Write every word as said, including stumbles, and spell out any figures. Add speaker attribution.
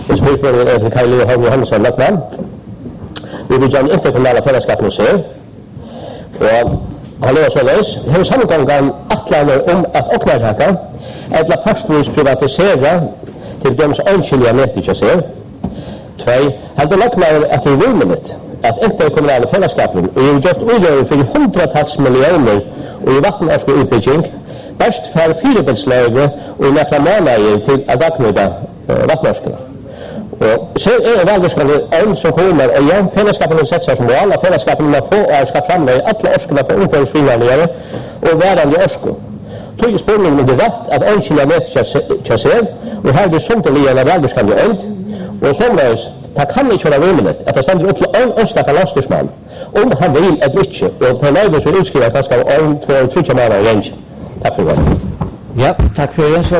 Speaker 1: Hvis spørsmålet er til Kaj Leo Holm Johannesson Løkman. Vi vil gjøre en interkommunale fellesskap nå se. Og han lever så løs. Her er sammengangen atlaner om at åknarhaka eller parstvis privatisere til døms ønskjelige nett ikke ser. Tvei, han er Løkman at det er rummeligt at interkommunale fellesskapen og har gjort utløver for hundratals millioner og i vattennorsk utbygging best for firebilsløyre og i nekla måneder til å dagmøte uh, vattennorskene. Og så er velvirskende en som kommer og ja, fellesskapen har sett seg som mål, at fellesskapen må få og skal fremme alle orskene for omføringsfinanere og værende orsko. Tog spørningen er det rett at ønskene med ikke ser, og her er det sånt å ligge en velvirskende øyd, og sånn det kan ikke være rimelig at det stender opp til en ønskelig landstyrsmann om han vil et ikke, og til nøyden som utskriver at han skal ha en, to, tre måneder i range. Takk for det.
Speaker 2: Ja, takk for det.